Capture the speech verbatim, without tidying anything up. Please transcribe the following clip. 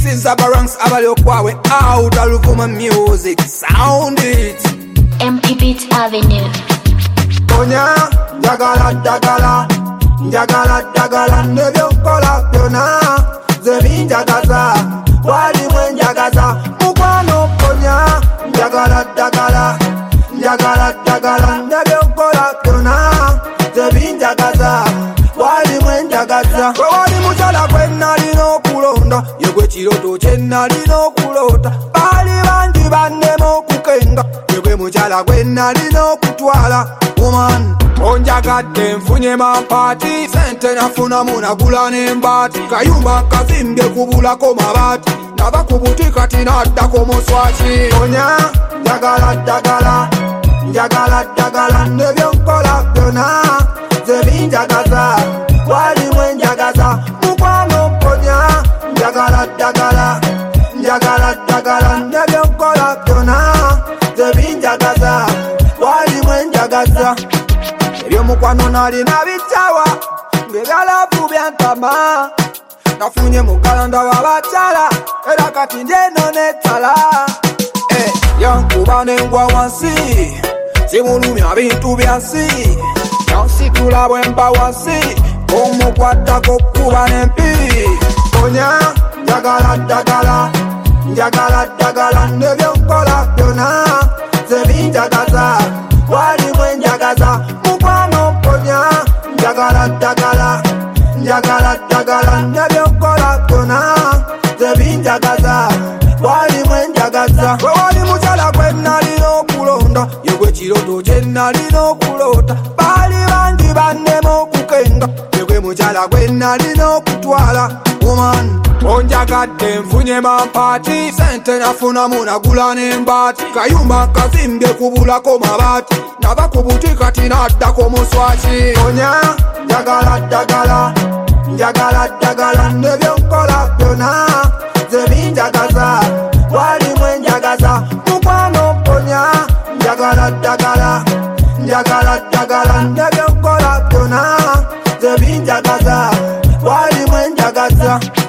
This is Zabaranks Abalokwawe out of Ruvuma music. Sound it. M P Beat Avenue. Konya, Jagala, Jagala, Jagala, Jagala, Nebyokola, Yona, Zemi Jagaza, Wadi Mwen Jagaza, Mukano, Konya, Jagala, Jagala, Jagala, Jagala, Nebyokola, Yona, Zemi Jagaza, Wadi Mwen Jagaza, Wadi Musala, Kwena, Lino, Kulonda, Yegwe Chiroto, Chena, Lino, Kulota, Bali Bandi, Bandemo, Kukenga, Yegwe Musala, Kwena, Lino, Kutwala, Woman, onjagadde nfunye mampaati sente nafuna munagula n'embaati kayumba kazimbye kubulako mabaati nava ku buti kati naddako muswaki onya njagala ddagala njagala ddagala nebyonkola byonna ze binjagaza walimu enjagaza mukwano mponya njagala ddagala njagala ddagala nebyonkola byonna ze binjagaza walimu enjagaza ebyomukwano nalina bitawa ngebyalavu byantama nafunye mugalanda wabakyala era kati njeno netala eh, yankuba nengwa wansi simulumya bintu byansi yansitula bwemba wansi omukwattako kuba nempi onya njagala ddagala njagala ddagala nebyonkola byonna ze binjagaza walimu enjagaza mukwano mponya njagala ddagala njagala ddagala nebyokola byonna ze binjagaza walimu enjagaza gwe wali mukyala gwe nalina okulonda yegwe kiroto kye nalina okulota baali bangi bannema okukenga yegwe mukyala gwe nalina okutwala woman onjagadde nfunye mampaati sente nafuna munagula n'embaati kayumba kazimbye kubulako mabaati nava ku buti kati naddako muswaki onya njagala ddagala njagala ddagala nebyonkola byonna ze binjagaza walimu enjagaza mukwano mponya njagala ddagala njagala ddagala nebyonkola byonna ze binjagaza walimu enjagaza